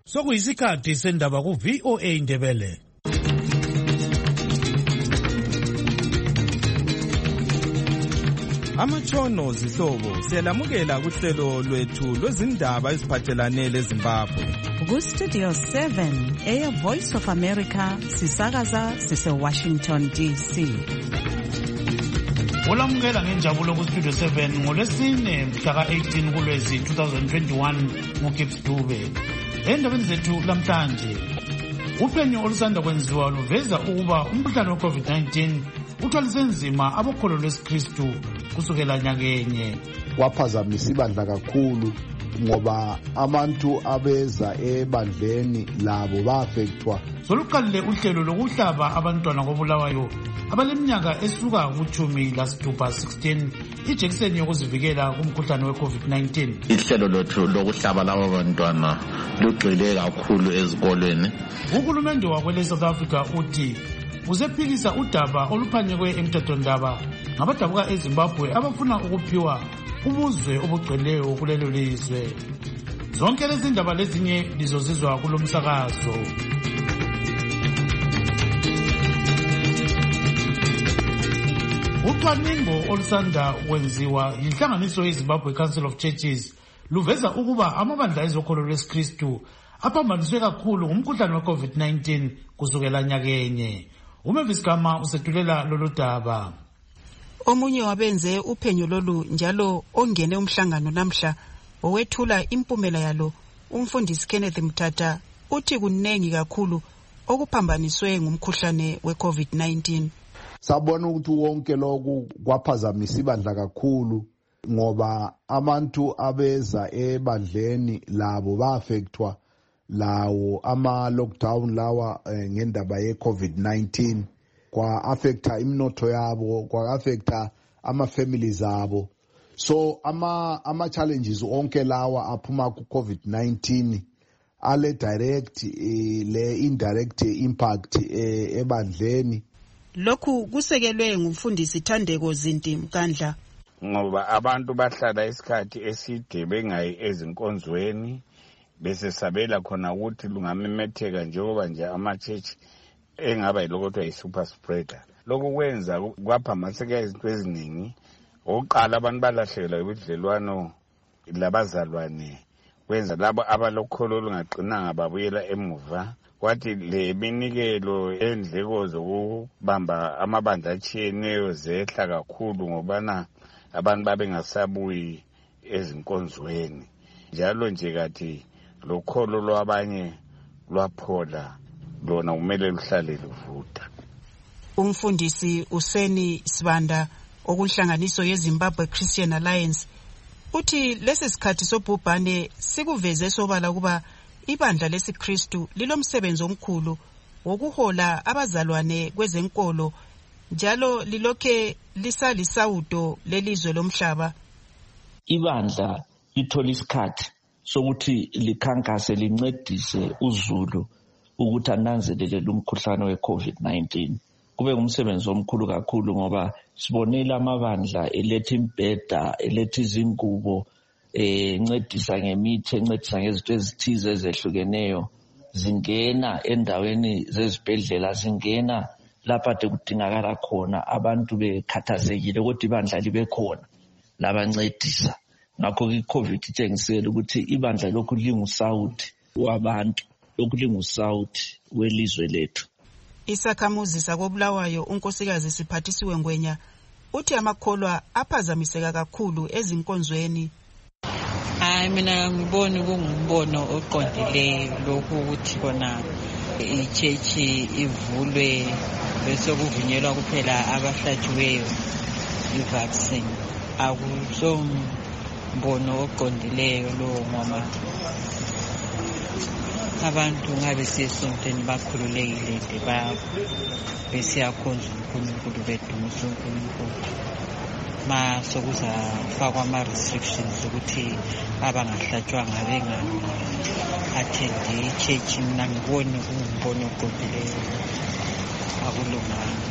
Sokuyisikhathi sendaba ku VOA Ndebele. Amatshono zihlobo siyalamukela kuhlelo lwethu lwezindaba eziphathelane leZimbabwe. Ku Studio 7 Air Voice of America sisakaza sise Washington DC. Olamukela ngenjabulo ku Studio 7 ngolwesine mhla ka-18 kuLwezi 2021 nguGibbs Dube. Endabeni zethu lamhlanje, uphenyo olusanda kwenziwa luveza ukuba umkhuhlane we-COVID-19 uthwalise nzima abakholwa lwesiKristu kusukela nyakenye. Waphazamisa ibandla kakhulu ngoba abantu abeza ebandleni labo baafektwa. Soluqalile uhlelo lokuhlaba abantwana kobulawayo abaleminyaka esuka ku-16 ijekiseni yokuzivikela kumkhuhlane we-COVID-19. Ihlelo lothu lokuhlaba labo bantwana lugxile kakhulu ezikolweni. Uhulumende wakwele South Africa uthi uzephikisa udaba oluphanyekwe emthethondaba ngabadabuka eZimbabwe abafuna ukuphiwa ubuzwe obugcweleyo kulelo lizwe. Zonke lezi ndaba lezinye lizozizwa kulomsakazo. Ucwaningo olusanda kwenziwa yinhlanganiso yeZimbabwe Council of Churches luveza ukuba amabandla ezokholo lwesiKristu aphambaniswe kakhulu ngumkhuhlane we-COVID-19 kusukela nyakenye. Umavis Gama usetulela lolu daba. Omunye wabenze uphenyo lolu njalo ongene umhlangano namhla owethula impumela yalo, umfundisi Kenneth Mthatha uthi kunengi kakhulu okuphambaniswe ngumkhuhlane we-COVID-19. Sabona ukuthi wonke lokhu kwaphazamisa ibandla kakhulu ngoba abantu abeza ebandleni labo baafektwa lawo ama-lockdown lawa ngendaba ye-COVID-19 kwa-affecta imnotho yabo, kwa-affecta ama-families abo. So ama-challenges onke lawa aphuma ku-COVID-19 ale direct le indirect impact ebandleni. Lokhu kusekelwe ngumfundisi Thandeko Zinti Mkandla. Ngoba abantu bahlala isikhathi eside bengayi ezinkonzweni bese sabela khona ukuthi lungamemetheka njengoba nje ama-church engaba yilokho yi-super spreader. Lokhu kwenza kwaphambaniseka izinto eziningi. Oqala abantu balahlekelwa ubudlelwano labazalwane, kwenza labo abalokholo olungaqinanga babuyela emuva. Kwathi le minikelo endleko zokubamba amabandla atshiyeneyo zehla kakhulu ngobana abantu babengasabuyi ezinkonzweni. Njalo nje kathi lokholo lwabanye lwaphola, lona kumele luhlale luvuda. Umfundisi Useni Sibanda okunhlanganiso yeZimbabwe Christian Alliance uthi lesi sikhathi sobhubhane sikuveze sobala kuba ibandla lesiKristu lilomsebenzi omkhulu wokuhola abazalwane kwezenkolo njalo lilokhe lisalisawudo lelizwe lomhlaba. Ibandla lithola isikhathi sokuthi likhankase lincedise uzulu ukuthi ananzelele lumkhuhlane we-COVID-19. Kube ngumsebenzi omkhulu kakhulu ngoba sibonile amabandla eletha imbheda, eletha izingubo, encedisa ngemithi, encedisa ngezinto ezithize ezehlukeneyo, zingena endaweni zezibhedlela, zingena lapha kudingakala khona abantu bekhathazekile ukuthi ibandla libe khona labancedisa. Ngakho i-COVID itshengisela ukuthi ibandla lokhu lingusawuthi wabantu, lokhu lingusawuthi welizwe lethu. Isakhamuzi sakobulawayo unkosikazi Siphathisiwe Ngwenya uthi amakholwa aphazamiseka kakhulu ezinkonzweni. Mina ngibona kungumbono oqondileyo lokhu ukuthi bona ichechi ivulwe bese kuvunyelwa kuphela abahlatshiweyo i-vaccine. Akusombono oqondileyo lowo ngoba abantu ngabe siyesontweni bakhululekile besiyakhonza uNkulunkulu bedumisa uNkulunkulu. Sokuzafakwa ama-restrictions ukuthi abangahlatshwanga benga-athendi i-church, mina ngibone kungumbono oqondileyo, akulunganga.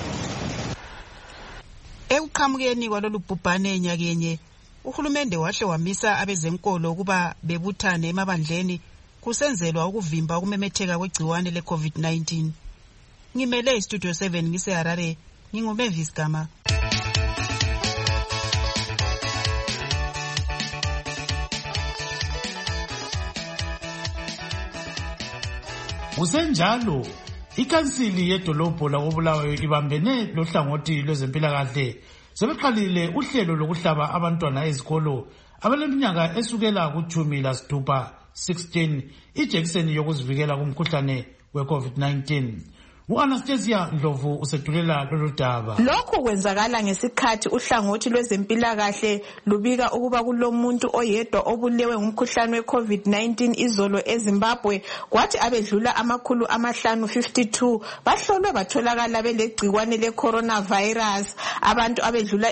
Ekuqhamukeni kwalolu bhubhane nyakenye, uhulumende wahle wamisa abezenkolo ukuba bebuthane emabandleni kusenzelwa ukuvimba ukumemetheka kwegciwane le-COVID-19. Ngimele iStudio 7 ngiseHarare, nginguMavis Gama. Kusenjalo, ikhansili yedolobho lakoBulawayo ibambene lohlangothi lwezempilakahle sebeqalile uhlelo lokuhlaba abantwana ezikolo abaleminyaka esukela ku-16 ijekiseni yokuzivikela kumkhuhlane we-COVID-19. U-Anastasia Ndlovu usethulela lolu daba. Lokhu kwenzakala ngesikhathi uhlangothi lwezempilakahle lubika ukuba kulomuntu oyedwa obulewe ngumkhuhlane we-COVID-19 izolo eZimbabwe, kwathi abedlula 552 bahlolwe batholakala belegciwane le-coronavirus. Abantu abedlula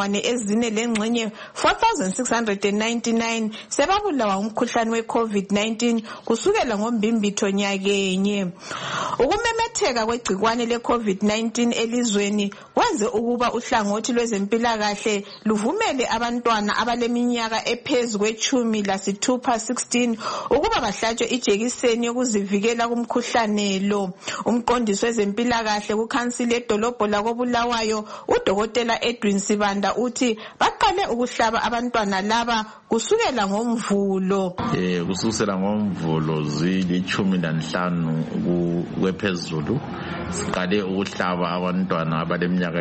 4,000 4,699 sebabulawa ngumkhuhlane we-COVID-19 kusukela ngoMbimbitho nyakenye. Ukumemetheka kwegciwane le-COVID-19 elizweni wenze ukuba uhlangothi lwezempilakahle luvumele abantwana abaleminyaka ephezu kwe-16 ukuba bahlatshwe ijekiseni yokuzivikela kumkhuhlane lo. Umqondisi wezempilakahle kukhansili yedolobho lakoBulawayo uDokotela Edwin Sibanda uthi baqale ukuhlaba abantwana laba kusukela ngoMvulo. Kusukela ngoMvulo zili-15 kwephezulu siqale ukuhlaba abantwana abaleminyaka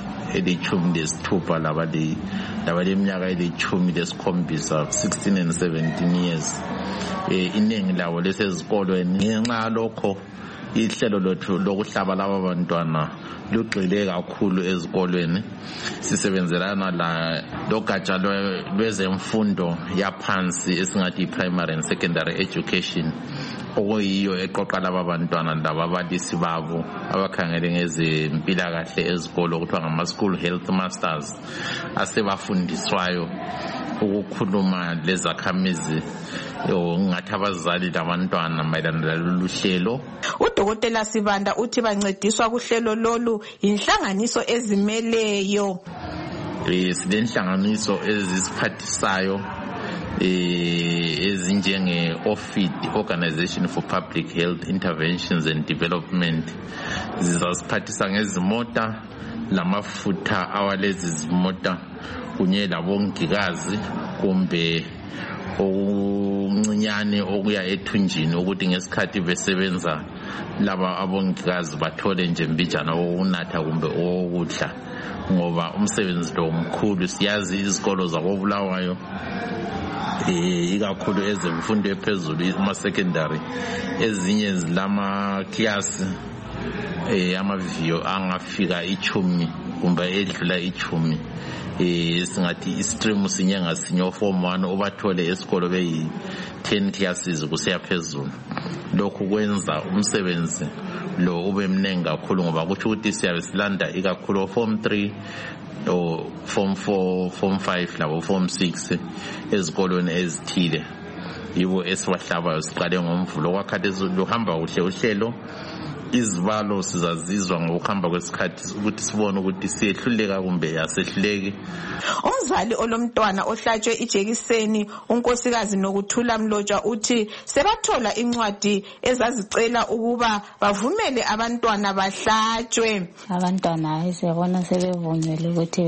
eli-16 labaleminyaka eli-17, 16 and 17 years. Iningi labo lesezikolweni. Ngenxa yalokho ihlelo lethu lokuhlaba laba bantwana lugxile kakhulu ezikolweni. Sisebenzelana logatsha lwezemfundo yaphansi esingathi primary and secondary education, okuyiyo eqoqa laba bantwana lababalisi babo abakhangele ngezempilakahle ezikolo okuthiwa ngama-school health masters asebafundiswayo ukukhuluma lezakhamizi ngathi abazali labantwana mayelana lalolu hlelo. Udokotela Sibanda uthi bancediswa kuhlelo lolu inhlanganiso ezimeleyo. Silenhlanganiso ezisiphathisayo ezinjenge-OFID, Organization for Public Health Interventions and Development. Zizasiphathisa ngezimota lamafutha awalezi zimota kunye labongikazi kumbe okuncinyane okuya ethunjini ukuthi ngesikhathi besebenza laba abongikazi bathole nje mbijana okunatha kumbe okudla, ngoba umsebenzi lo mkhulu. Siyazi izikolo zakoBulawayo ikakhulu ezemfundo ephezulu ama-secondary ezinye zilama-class amaviyo angafika 10 kumbe edlula 10. Singathi istream sinye ngasinye oform 1 obathole esikolo beyi-10 classes kusiya phezulu. Lokhu kwenza umsebenzi lo ube mnengi kakhulu, ngoba kutsho ukuthi siyabe silanda ikakhulu form 3 o form 4, form 5 labo form 6 ezikolweni ezithile. Yibo esibahlabayo siqale ngoMvulo. Kwakhathesi luhamba kuhle uhlelo. Izibalo sizazizwa ngokuhamba kwesikhathi ukuthi sibone ukuthi siyehluleka kumbe asehluleki. Umzali olomntwana ohlatshwe ijekiseni unkosikazi Nokuthula Mlotshwa uthi sebathola incwadi ezazicela ukuba bavumele abantwana bahlatshwe. Abantwana siyabona sebevunyelwe ukuthi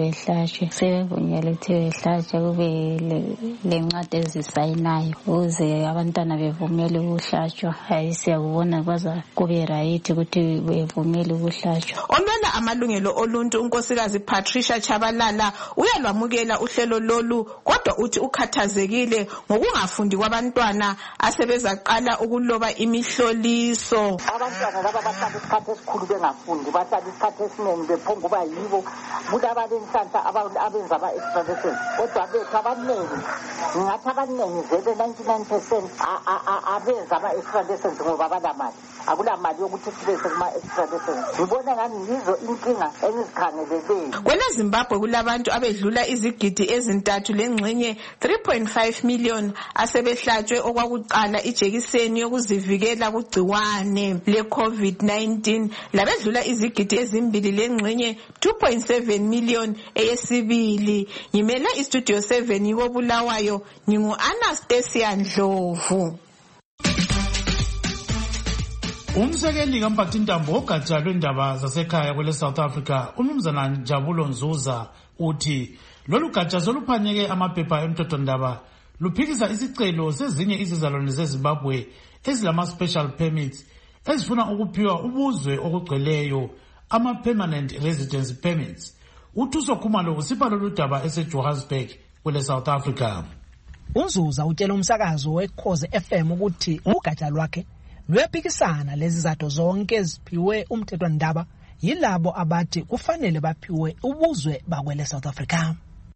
behlatshwe, kube lencwadi ezisayinayo ukuze abantwana bevumele ukuhlatshwa. Siyakubona kwaza kube right ukuthi bevumele ukuhlatshwa. Olwela amalungelo oluntu unkosikazi Patricia Chabalala uyalwamukela uhlelo lolu, kodwa uthi ukhathazekile ngokungafundi kwabantwana asebezaqala ukuloba imihloliso. Abantwana laba bahlala isikhathi esikhulu bengafundi, bahlala isikhathi esiningi bephonga uba yibo kulabalenhlanhla abenza ama-extradition. Kodwa bethu abaningi, ngathi abaningi vele 99% abenza ama-extraditions ngoba abanamali. Akulamali yokuthi sibese kuma-extradition. Ngibona ngani yizo inkinga engizikhangeleleyo. KweleZimbabwe kulabantu abedlula izigidi ezintathu lengxenye 3.5 million asebehlatshwe okwakuqala ijekiseni yokuzivikela kugciwane le-COVID-19, labedlula izigidi ezimbili lengxenye 2.7 million eyesibili. Ngimele iStudio 7 koBulawayo, ngingu-Anastasia Ndlovu. Umsekeli kaMphathintambo wogatsha lwendaba zasekhaya kwele South Africa, uMnumzana Njabulo Nzuza, uthi lolu gatsha soluphanyeke amaphepha emthethwandaba luphikisa isicelo sezinye izizalwane zeZimbabwe ezilama-special permits ezifuna ukuphiwa ubuzwe okugcweleyo, ama-permanent residence permits. UThuso Khumalo usipha lolu daba eseJohannesburg kwele South Africa. uNzuza utshela umsakazo weKhozi FM ukuthi ugatsha lwakhe luyaphikisana lezi zato zonke eziphiwe umthethwandaba yilabo abathi kufanele baphiwe ubuzwe bakwele South Africa.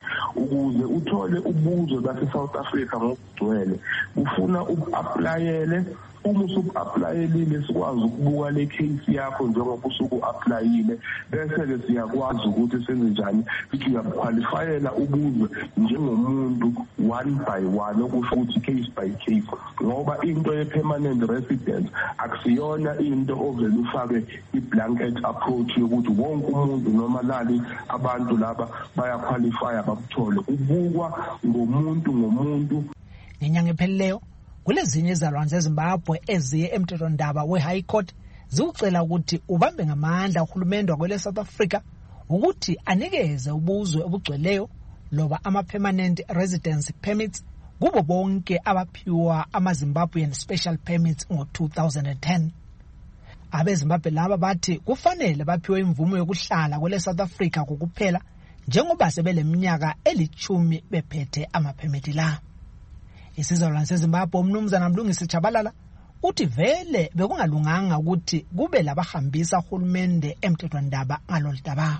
Ukuze uthole ubuzwe base-South Africa ngokugcwele ufuna uku-aplayele. Uma usuku-aplayelile sikwazi ukubuka le case yakho njengoba usuku-aplayile, bese-ke siyakwazi ukuthi senze njani, ukuthi uyabukhwalifayela ubuzwe njengomuntu one by one, okusho ukuthi case by case, ngoba into ye-permanent residence akusiyona into ovele ufake i-blanket approach yokuthi wonke umuntu noma lali abantu laba bayakhwalifaya bakuthole. Ubukwa ngomuntu. Ngenyanga ephelileyo kulezinye izalwane zeZimbabwe eziye emthethwandaba we-High Court ziwucela ukuthi ubambe ngamandla uhulumende wakwele South Africa ukuthi anikeze ubuzwe obugcweleyo loba ama-permanent residence permits kubo bonke abaphiwa ama-Zimbabwean special permits ngo-2010. AbeZimbabwe laba bathi kufanele baphiwe imvumo yokuhlala kwele South Africa kokuphela njengoba sebeleminyaka 10 bephethe ama-permit la. Isizalwane seZimbabwe uMnumzana Mlungisi Chabalala uthi vele bekungalunganga ukuthi kube labahambisa uhulumende emthethwandaba ngaloludaba.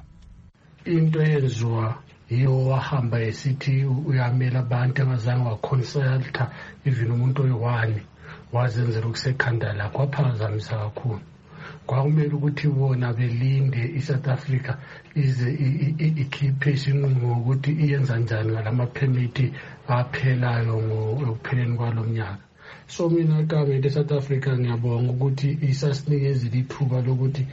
Into yenziwa yiyo wahamba esithi uyamela abantu angazange waconsulta even umuntu oyi-1 wazenzela ukusekhanda lakho, waphazamisa kakhulu. Kwakumele ukuthi bona belinde iSouth Africa ize ikhiphe isinqumo ukuthi iyenza njani ngalama-permit aphelayo ngokupheleni kwalo mnyaka. So mina government eSouth Africa ngiyabonga ukuthi isasinikeza ithuba lokuthi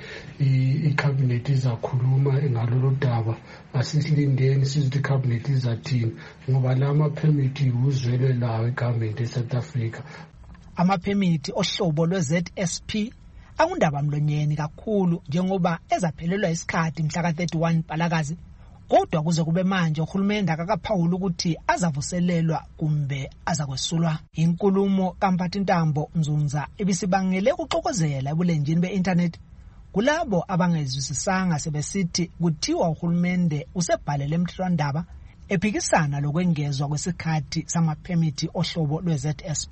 icabinet izakhuluma ngalolu daba. Asisilindeni sizothi icabinet izathini ngoba lama-permit uzwele lawo igovernment eSouth Africa. Ama-permit ohlobo lwe-ZSP akundaba mlonyeni kakhulu njengoba ezaphelelwa isikhathi mhla ka-31 Mpalakazi, kodwa kuze kube manje uhulumende akakaphawula ukuthi azavuselelwa kumbe azakwesulwa. Inkulumo kaMphathintambo Nzuza ibisibangele ukuxokozela ebulenjini be-internet kulabo abangezwisisanga sebesithi kuthiwa uhulumende usebhalele emthethwandaba ephikisana lokwengezwa kwesikhathi sama-permit ohlobo lwe-ZSP.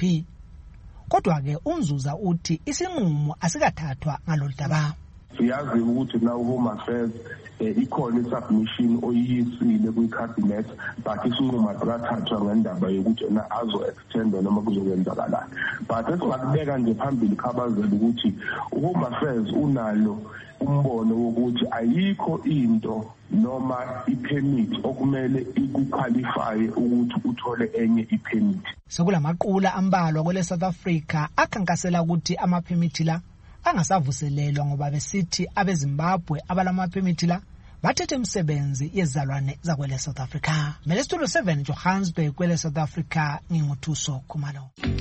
Kodwa-ke uNzuza uthi isinqumo asikathathwa ngaloludaba. Siyazi ukuthi na uHome Affairs ikhona isubmission oyisile kwicabinet, but isinqumo asikathathwa ngendaba yokuthi na azo-extenda noma kuzokwenzakalani. But esingakubeka nje phambili khabazela ukuthi uHome Affairs unalo umbono wokuthi ayikho into noma ipermit okumele ikuqualify ukuthi uthole enye ipermit. Sekulamaqula ambalwa kwele South Africa akhankasela ukuthi ama-permit la angasavuselelwa ngoba besithi abeZimbabwe abalama-permit la bathethe imisebenzi yezalwane zakwele South Africa. Mele Studio 7 Johannesburg kwele South Africa, nginguthuso Khumalo.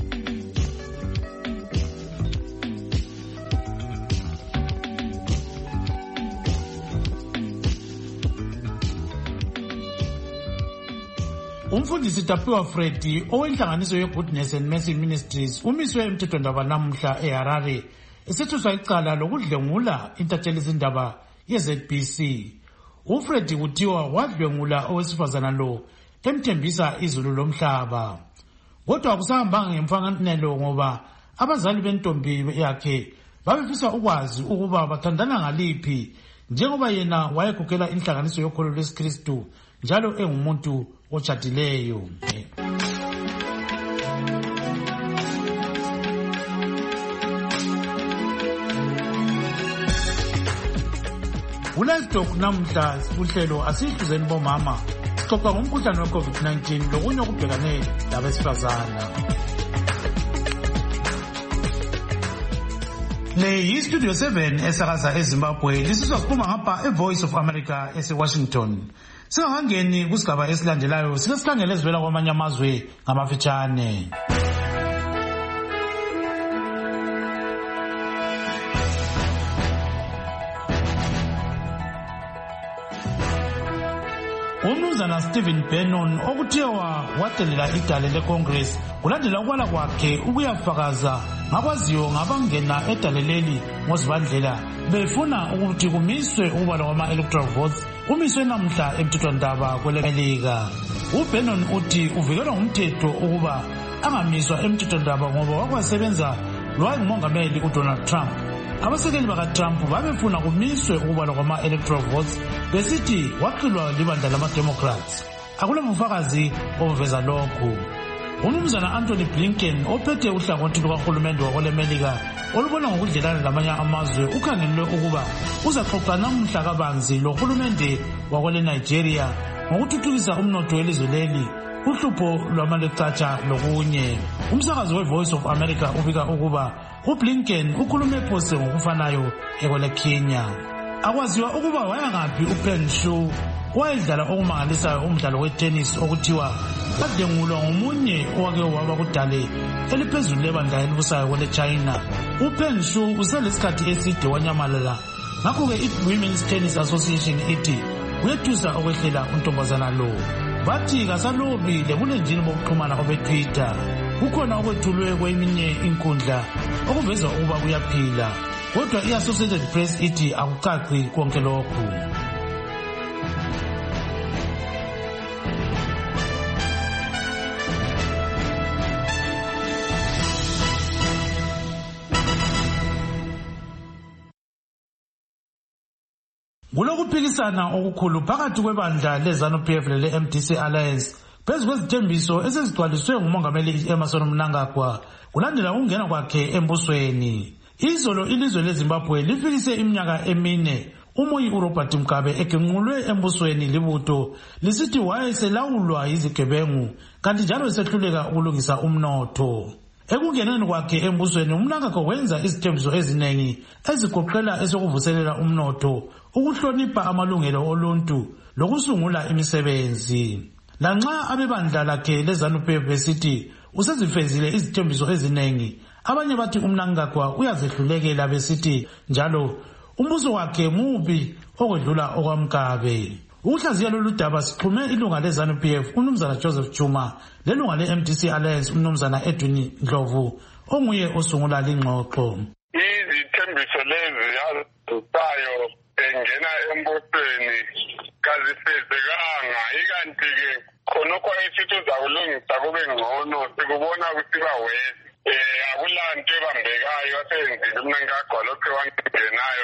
Umfundisi Tapiwa Freddy owenhlanganiso ye-Goodness and Mercy Ministries umiswe emthethwandaba namuhla eHarare esethuswa icala lokudlengula intatheli zindaba ye-ZBC. UFreddy kuthiwa wadlengula owesifazana lo emthembisa izulu lomhlaba. Kodwa akusahambanga ngemfanelo ngoba abazali bentombi yakhe babefisa ukwazi ukuba bathandana ngaliphi njengoba yena wayegugela inhlanganiso yokholo lwesikristu njalo engumuntu otshadileyo. Ulivestock namhla uhlelo asihluzeni bomama sixoxa ngomkhuhlane we-COVID-19 lokunye okubhekane labesifazana. Le yi-Studio 7 esakaza eZimbabwe lisizwa siphuma ngapha eVoice of America eseWashington. Singakangeni kusigaba esilandelayo silesikhangele ezivela kwamanye amazwe ngamafitshane. umnumzana Stephen Bannon okuthiwa wadelela idale leCongress kulandela ukwala kwakhe ukuyafakaza ngakwaziyo ngabangena edaleleli ngozibandlela befuna ukuthi kumiswe ukubala kwama-electoral votes kumiswe namhla emthethwandaba kwelemelika. uBannon uthi uvikelwa ngumthetho ukuba angamiswa emthethwandaba ngoba wakwasebenza lowayengumongameli uDonald Trump. Abasekeli bakaTrump babefuna kumiswe ukubala kwama-electoral votes besithi waqilwa libandla lama-Democrats. Akula bufakazi obuveza lokhu. Umnumzana Anthony Blinken ophethe uhlangothi lukahulumende wakwelemelika olubona ngokudlelana lamanye amazwe ukhangelwe ukuba uzaxoxa namhla kabanzi lohulumende wakwele Nigeria ngokuthuthukisa umnotho welizwe leli, uhlupho lwamalecatsha lokunye. Umsakazi we-Voice of America ubika ukuba uBlinken ukhulume phose ngokufanayo ekwele Kenya. Akwaziwa ukuba wayangaphi uPeng Shuai wayedlala okumangalisayo umdlalo wetennis okuthiwa kadengulwa ngomunye owake waba kudale eliphezulu lebandla elibusayo kwele China. uPeng Shuai uselesikhathi eside wanyamalala, ngakho-ke i-Women's Tennis Association ithi uyethusa okwehlela untombazana lo. Bathi kasalobile kulenjini bokuxhumana obe-Twitter kukhona okwethulwe kweminye inkundla okuveza ukuba kuyaphila, kodwa i-Associated Press ithi akucaci konke lokhu. Kulokuphikisana okukhulu phakathi kwebandla leZANU-PF lele-MDC Alliance phezu kwezithembiso esezigcwaliswe ngumongameli Emmerson Mnangagwa kulandela ukungena kwakhe embusweni. Izolo ilizwe leZimbabwe lifikise iminyaka emine uMoyi uRobert Mugabe egenqulwe embusweni libutho lisithi wayeselawulwa yizigebengu kanti njalo esehluleka ukulungisa umnotho. Ekungeneni kwakhe embusweni uMnangagwa wenza izithembiso eziningi ezigoqela esokuvuselela umnotho, ukuhlonipha amalungelo oluntu lokusungula imisebenzi. Lanxa abebandla lakhe leZANU-PF besithi usezifezile izithembiso eziningi, abanye bathi uMnangagwa uyazehlulekela besithi njalo umbuso wakhe mubi okwedlula okwamkabe. Ukuhlaziya lolu daba sixhume ilunga leZANU-PF umnumzana Joseph Chuma lelunga le-MDC Alliance umnumzana Edwin Ndlovu onguye osungula lingxoxo. Izithembiso lezi yazisayo engena embusweni kazifezekanga, ikanti-ke khonokho esithi uzakulungisa kube ngcono sikubona kusiba wesi. Akulanto ebambekayo asenzile uMnangagwa lokho wangenayo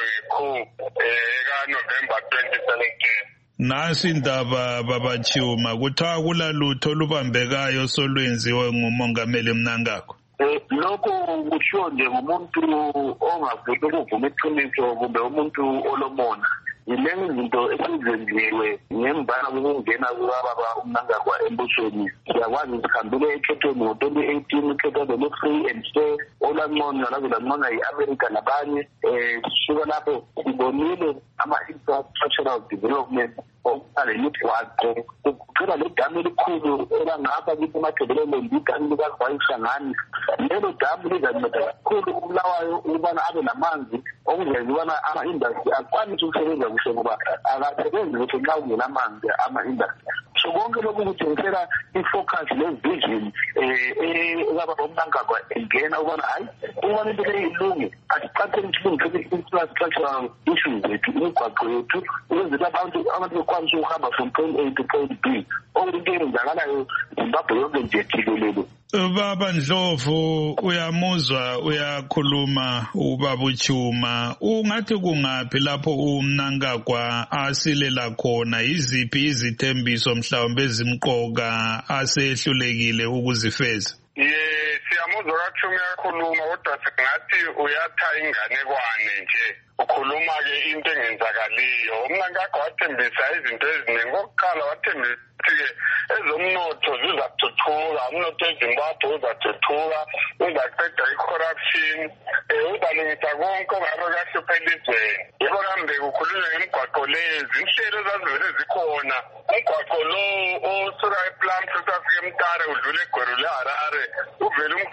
eka-November 2017. Nasi indaba baba Chuma kuthiwa akulalutho olubambekayo solwenziwe ngumongameli Mnangagwa. Lokho kushiwo nje ngumuntu ongafuni ukuvuma iqiniso kumbe umuntu olomona. Yilezi zinto ezizenziwe ngembala kokungena kukababa uMnangagwa embusweni. Siyakwazi sikhambile ekhethweni ngo-2018 ikhetho le-free and fair olanconywa lanconywa yi-America nabanye. Sisuka lapho sibonile ama-infrastructural development okale imigwaqo kugcina le damu elikhulu elangapha kithi emadolobheni idamu likaZwayisangani. Lelo damu lizanceda kakhulu uBulawayo ukubana abe namanzi okuzenza ukubana ama-industry akwanise ukusebenza kuhle ngoba akasebenzi kuhle nxa kungenamanzi ama-industry. So konke lokhu kutshengisela i-focus le-vision ekababa uMnangagwa engena ukubana hayi ukubana into leyo ilunge asiqatheni silungise i-infrastructural issues zethu, imigwaqo yethu ukwenzela abantu bekwanisa ukuhamba from point A to point B. Into eyenzakalayo Zimbabwe yonke nje jikelele. Baba Ndlovu uyamuzwa uyakhuluma ubaba uChuma, ungathi kungaphi lapho uMnangagwa asilela khona, yiziphi izithembiso mhlawumbe ezimqoka asehlulekile ukuzifeza? Siyamuzwa kaChuma uyakhuluma kodwa singathi uyatha inganekwane nje. Ukhuluma-ke into engenzakaliyo. uMnangagwa wathembisa izinto eziningi. Okokuqala wathembisa ukuthi-ke ezomnotho zizathuthuka, umnotho eZimbabwe uzathuthuka, uzaqeda i-corruption, uzalungisa konke ongabe kahlupha elizweni. Yebo kambe kukhulunywa ngemigwaqo lezi, inhlelo ezazivele zikhona. Umgwaqo lo osuka ePlum South Africa eMtare udlule eGweru leHarare uvele uMgabe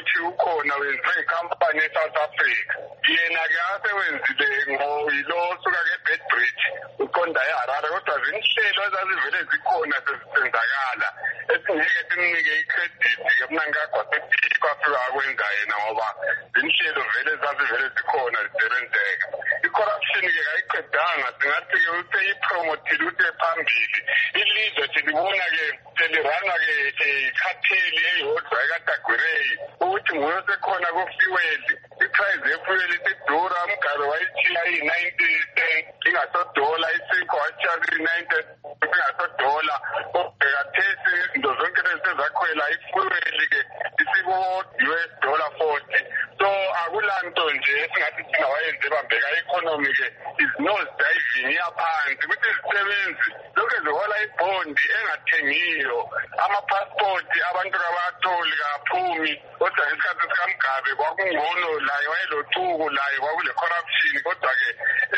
ukuthi ukhona wenziwe ikhampani eSouth Africa. Yena-ke asewenzile yilo suka ke-Bedbridge uqonda eHarare, kodwa zinhlelo ezazivele zikhona sezisenzakala esingeke simnike ikhredithi-ke Mnangagwa sethi kwafika akwenza yena ngoba zinhlelo vele zazivele zikhona zisebenzeka. I-corruption-ke kayiqedanga, singathi-ke useyipromotile ute phambili. Ilizwe silibona-ke selirana-ke ikhatheli eyodwa ekatagwireyi ukuthi nguye osekhona kufuweli. I-price yefuweli isidura, umgalo wayithiya iyi-90 cents ingasodola, isikho watshiya iyi-90 ingasodola. Khathesi izinto zonke lezi sezakhwela, ifuweli-ke isiku-US $40. So akulanto nje esingathi thina wayenze bambeka i-economy-ke is nose diving iyaphansi ukuthi izisebenzi lokhu zihola ibhondi engathengiyo, amapasipoti abantu kabatholi kaphumi. Kodwa ngesikhathi sikaMgabe kwakungcono, laye wayelocuku, laye kwakule corruption. Kodwa-ke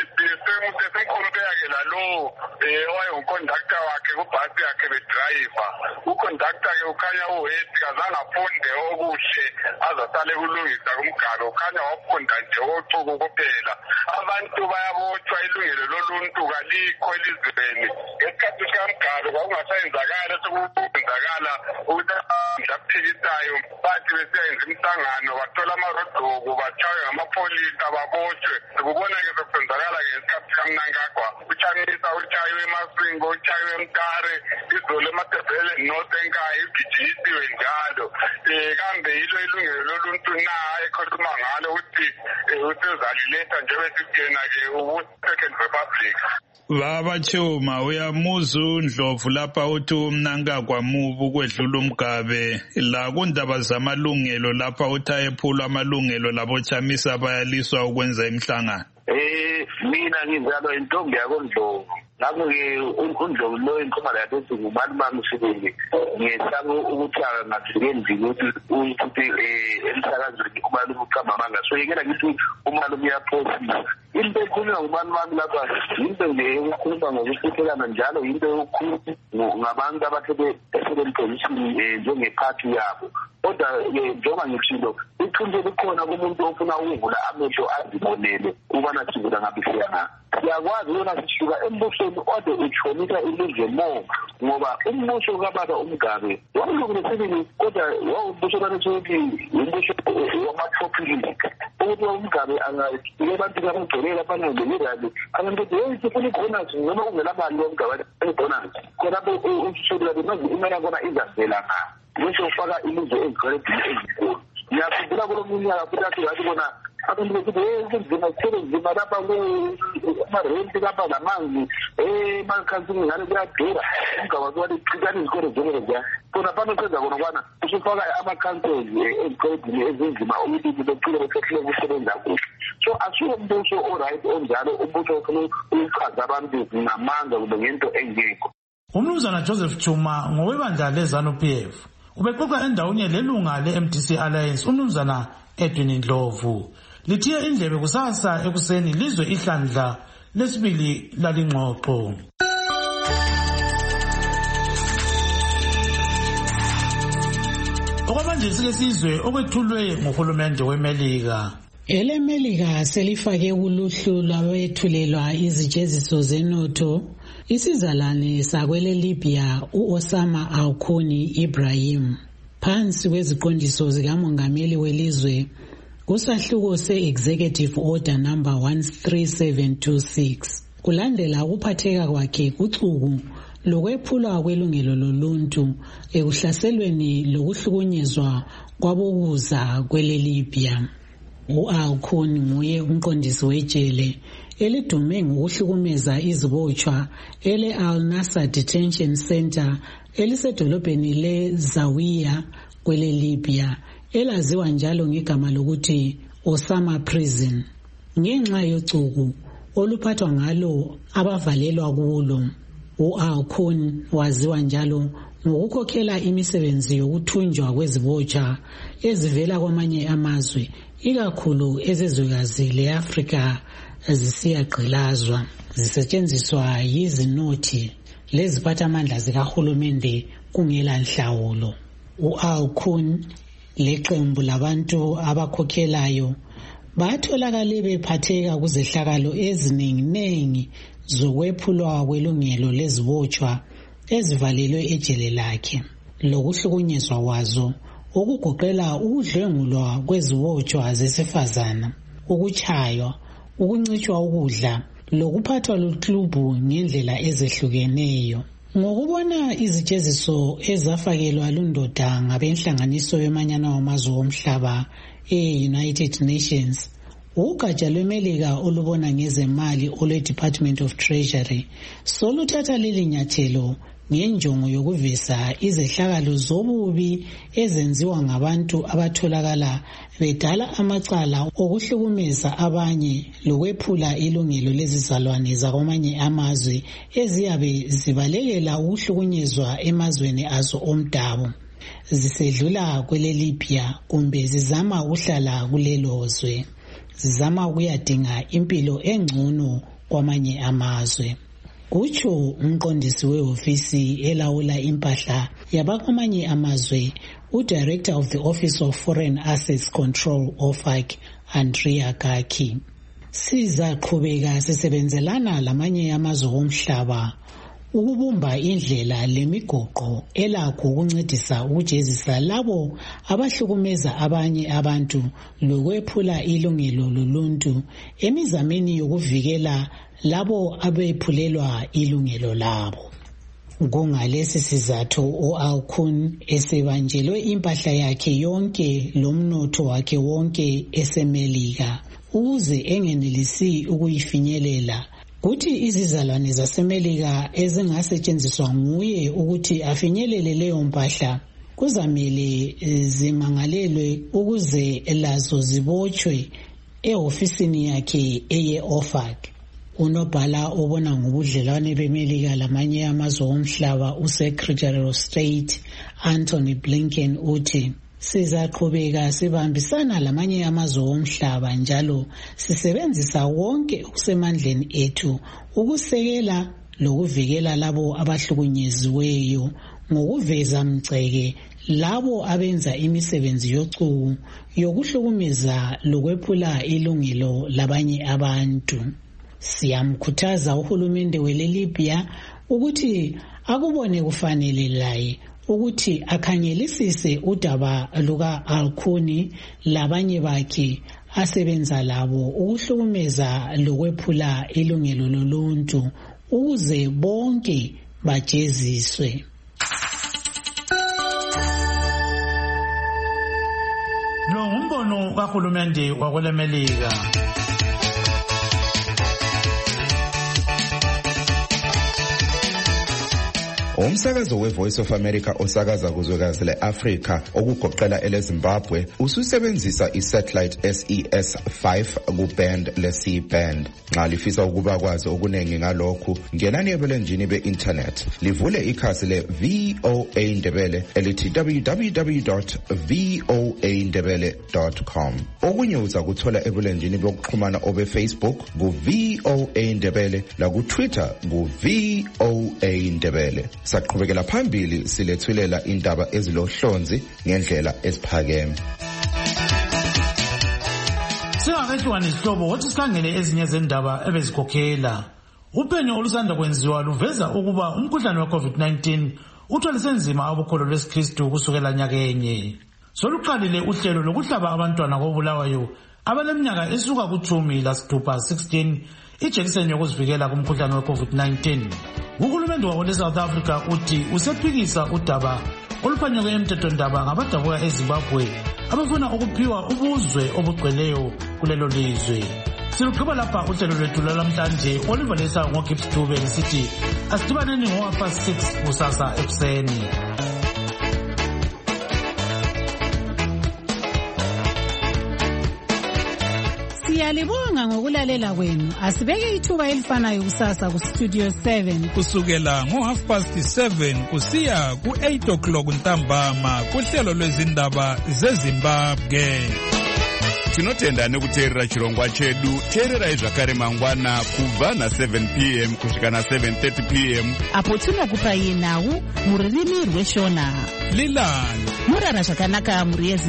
sesimkhompeyake lalo owayengukondakta wakhe kubhasi yakhe bedrayiva. Ukondakta-ke ukhanya uWest kazange afunde okuhle azasale kulungisa kumgalo, ukhanya wafunda nje ocuku kuphela. Abantu bayabotshwa, ilungelo loluntu kalikho elizweni. Ngesikhathi sikaMgabe kwakungasayenzakala, sekukwenzakala ukuthi laphikisayo bathi besiyenza imihlangano bathola amarodoko batshaywe ngamapholisa babotshwe. Sikubona-ke sokwenzakala-ke ngesikhathi sikaMnangagwa, uChamisa utshaywe eMasingo, utshaywe eMkare, izolo eMadebele North enkaya igijisiwe njalo. Kambe yilo ilungelo loluntu na ekhuluma ngalo ukuthi usezaliletha njengoba sisiyena-ke ubu-Second Republic. Baba Chuma, uyamuzwa uNdlovu lapha uthi uMnangagwa mubi ukwedlula uMgabe la kundaba zamalungelo lapha uthi ayephula amalungelo labo Chamisa bayaliswa ukwenza imihlangano. Mina ngizalwa intombi yakoNdlovu. Ngakho-ke uNdlovu lo inkomala yathi ngubani bami uSibili. Ngiyesaba ukuthi angavikeli ukuthi emsakazweni umalume uqamba amanga. So yekela ngithi umalume uyaphosisa. Into ekhulunywa ngubani bami lapha into le ukukhuluma ngokufuthelana njalo into yokukhuluma ngabantu abasebemposition njengephathi yabo. Kodwa njengoba ngishilo iqiniso likhona kumuntu ofuna ukuvula amehlo azibonele ukubana sivula ngabisiyana. Siyakwazi yona sisuka embusweni ode utshonisa ilizwe mo ngoba umbuso kababa uMgabe wakulungiselele kodwa wawumbuso kaNtsothi umbuso wamathopilisi ukuthi uMgabe angafike abantu abagcolela abanye ngelirali abantu sifuna ibonus noma ungela mali yoMgabe ibonus khona uShobela bemazi imali yakona izavela na ngisho ufaka ilizwe ezigcwele ezinkulu. Ngiyakhumbula kulomunyaka futhi athi yabona abantu bethi kunzima kunzima lapha amarenti lapha namanzi emakhansini ngane kuyadura umgaba wathi qikani izikole zonke nje khona pano senza kona kwana usufaka amakhanseli ezigcwele ezinzima ukuthi becile besehle ukusebenza kuhle. So asiyo umbuso oright onjalo umbuso ofuna ukuchaza abantu namanga kube ngento engekho. Umnumzana Joseph Chuma ngowebandla leZANU-PF ubexoxa endaweni lelunga le-MDC Alliance umnumzana Edwin Ndlovu lithiye indlebe kusasa ekuseni lizwe ihlandla lesibili lalingxoxo. Okwamanje sike sizwe okwethulwe nguhulumende weMelika. EleMelika selifake uluhlu lwabethulelwa izijeziso zenotho isizalwane sakwele Libya uOsama Alkhoni Ibrahim phansi kweziqondiso zikamongameli welizwe kusahluko se-Executive Order number 13726 kulandela ukuphatheka kwakhe kuchuku lokwephulwa kwelungelo loluntu ekuhlaselweni lokuhlukunyezwa kwabokuza kwele Libya. U-Alkhoni nguye umqondisi wejele elidume ngokuhlukumeza izibotshwa ele-Al-Nusra Detention Center elisedolobheni le-Zawiya kwele Libya elaziwa njalo ngegama lokuthi Osama Prison. Ngenxa yocuku oluphathwa ngalo abavalelwa kulo, u-Alkhoni waziwa njalo ngokukhokhela imisebenzi yokuthunjwa kwezibotshwa ezivela kwamanye amazwe ikakhulu ezizwekazi le-Afrika zisiyagqilazwa zisetshenziswa yizinothi leziphathamandla zikahulumende kungela nhlawulo. U-Alkhoni leqembu labantu abakhokhelayo batholakale bephatheka kuzehlakalo eziningi zokwephulwa kwelungelo lezibotshwa ezivalelwe ejele lakhe lokuhlukunyezwa kwazo okugoqela ukudlwengulwa kwezibotshwa zesifazana, ukuchaywa, ukuncitshwa ukudla lokuphathwa luklubu ngendlela ezehlukeneyo. Ngokubona izijeziso ezafakelwa lundoda ngabenhlanganiso yomanyano wamazwe omhlaba e-United Nations, ugatsha lweMelika olubona ngezemali olwe-Department of Treasury soluthatha leli nyathelo ngenjongo yokuveza izehlakalo zobubi ezenziwa ngabantu abatholakala bedala amacala okuhlukumeza abanye lokwephula ilungelo lezizalwane zakwamanye amazwe eziyabe zibalekela ukuhlukunyezwa emazweni azo omdabu, zisedlula kwele-Libya kumbe zizama ukuhlala kulelozwe, zizama ukuyadinga impilo engcono kwamanye amazwe. Kutsho umqondisi wehhovisi elawula impahla yabakwamanye amazwe, uDirector of the Office of Foreign Assets Control OFAC, Andrea Gaki. Sizaqhubeka sisebenzelana lamanye amazwe omhlaba ukubumba indlela lemigoqo elakho ukuncedisa ukujezisa labo abahlukumeza abanye abantu lokwephula ilungelo loluntu emizameni yokuvikela labo abephulelwa ilungelo labo. Kungalesi sizathu u-Alkun esebanjelwe impahla yakhe yonke lomnotho wakhe wonke eseMelika ukuze engenelisi ukuyifinyelela, kuthi izizalwane zaseMelika ezingasetshenziswa nguye ukuthi afinyelele leyo mpahla kuzamele zimangalelwe ukuze lazo zibotshwe ehofisini yakhe eye-OFAC. Unobhala obona ngobudlelwane beMelika lamanye amazwe omhlaba uSecretary of State Anthony Blinken uthi sizaqhubeka sibambisana lamanye amazwe omhlaba njalo sisebenzisa wonke okusemandleni ethu ukusekela lokuvikela labo abahlukunyeziweyo ngokuveza mgceke labo abenza imisebenzi yocuku yokuhlukumeza lokwephula ilungelo labanye abantu. Siyamkhuthaza uhulumende wele-Libya ukuthi akubone kufanele laye ukuthi akhangelisise udaba luka-Alkuni labanye bakhe asebenza labo ukuhlukumeza lokwephula ilungelo loluntu ukuze bonke bajeziswe. Lo ngumbono kahulumende wakweleMelika. Umsakazo we-Voice of America osakaza kuzwekazi le-Afrika okugoqela ele-Zimbabwe ususebenzisa i-satellite SES-5 ku-band le-C-band. Nxa lifisa ukuba kwazi okunengi ngalokhu, ngenani ebulenjini be-internet livule ikhasi le-VOA Ndebele elithi www.voandebele.com. Okunye uzakuthola ebulenjini bokuxhumana obe-Facebook ku-VOA Ndebele laku-Twitter ku-VOA Ndebele. Saqhubekela phambili silethulela indaba ezilohlonzi ngendlela esiphakeme. Singakethiwa nesihlobo wathi sikhangele ezinye zendaba ebezikhokhela. Uphenyo olusanda kwenziwa luveza ukuba umkhuhlane we-COVID-19 uthwalise nzima abukholo lwesikristu kusukela nyakenye. Soluqalile uhlelo lokuhlaba abantwana koBulawayo abaleminyaka esuka ku10 lasithupha 16 ijekiseni yokuzivikela kumkhuhlane we-COVID-19. Uhulumende wase-South Africa uthi usephikisa udaba oluphanyekwe emthethondaba ngabadabuka eZimbabwe abafuna ukuphiwa ubuzwe obugcweleyo kulelo lizwe. Siluqhuba lapha uhlelo lwethu lwalamhlanje oluvalisa ngoGibbs Dube lisithi asidibaneni ngo-6 kusasa ekuseni. Siyalibonga ngokulalela kwenu. Asibeke ithuba elifanayo kusasa ku Studio 7 kusukela ngo7:30 kusiya ku8 ntambama kuhlelo lwezindaba zeZimbabwe. Tinotenda nekuteerera chirongwa chedu. Teererai zvakare mangwana kubva na7 p.m. kusvika na7:30 p.m. apo tinokupai nhau mururimi rweshona. Lilani murara zvakanaka muri